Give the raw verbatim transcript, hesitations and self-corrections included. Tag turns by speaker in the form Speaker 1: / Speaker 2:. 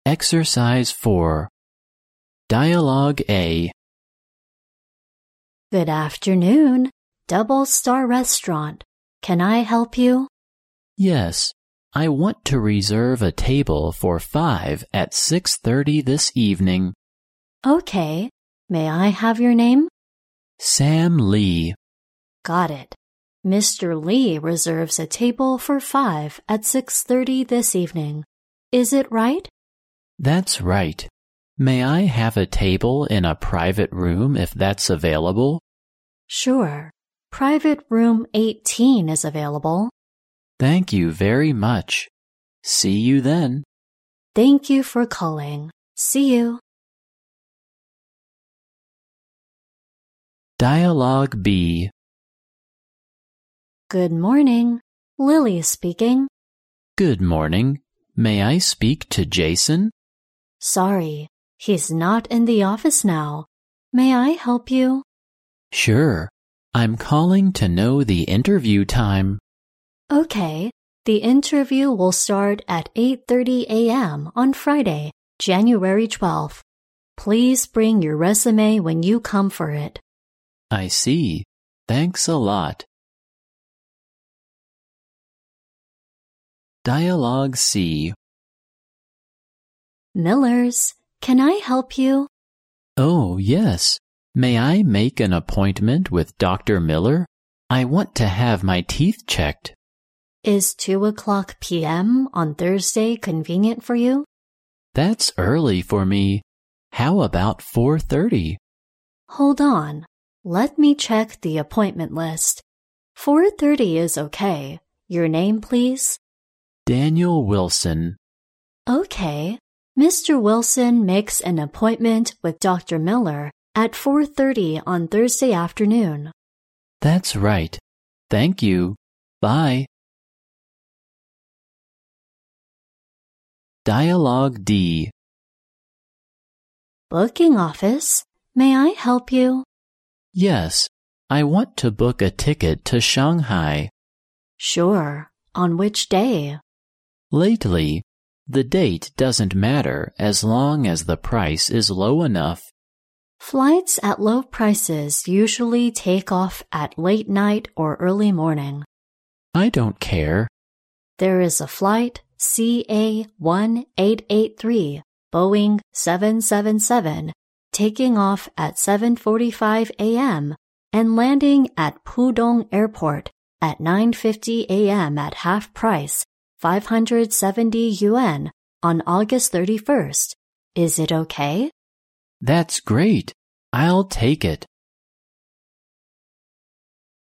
Speaker 1: Exercise four. Dialogue A.
Speaker 2: Good afternoon, Double Star Restaurant. Can I help you?
Speaker 1: Yes, I want to reserve a table for five at six thirty this evening.
Speaker 2: Okay. May I have your name?
Speaker 1: Sam Lee.
Speaker 2: Got it. Mister Lee reserves a table for five at six thirty this evening. Is it right?
Speaker 1: That's right. May I have a table in a private room if that's available?
Speaker 2: Sure. Private room eighteen is available.
Speaker 1: Thank you very much. See you then.
Speaker 2: Thank you for calling. See you.
Speaker 1: Dialogue B.
Speaker 2: Good morning. Lily speaking.
Speaker 1: Good morning. May I speak to Jason?
Speaker 2: Sorry, he's not in the office now. May I help you?
Speaker 1: Sure. I'm calling to know the interview time.
Speaker 2: Okay. The interview will start at eight thirty a m on Friday, January twelfth. Please bring your resume when you come for it.
Speaker 1: I see. Thanks a lot. Dialogue C.
Speaker 2: Millers, can I help you?
Speaker 1: Oh, yes. May I make an appointment with Doctor Miller? I want to have my teeth checked.
Speaker 2: Is two o'clock p m on Thursday convenient for you?
Speaker 1: That's early for me. How about four thirty?
Speaker 2: Hold on. Let me check the appointment list. four thirty is okay. Your name, please?
Speaker 1: Daniel Wilson.
Speaker 2: Okay. Mister Wilson makes an appointment with Doctor Miller at four thirty on Thursday afternoon.
Speaker 1: That's right. Thank you. Bye. Dialogue D.
Speaker 2: Booking office. May I help you?
Speaker 1: Yes, I want to book a ticket to Shanghai.
Speaker 2: Sure. On which day?
Speaker 1: Lately, the date doesn't matter as long as the price is low enough.
Speaker 2: Flights at low prices usually take off at late night or early morning.
Speaker 1: I don't care.
Speaker 2: There is a flight C A one eight eight three, Boeing seven seven seven, taking off at seven forty-five a m and landing at Pudong Airport at nine fifty a m at half price, five hundred seventy yuan, on August thirty-first. Is it okay?
Speaker 1: That's great. I'll take it.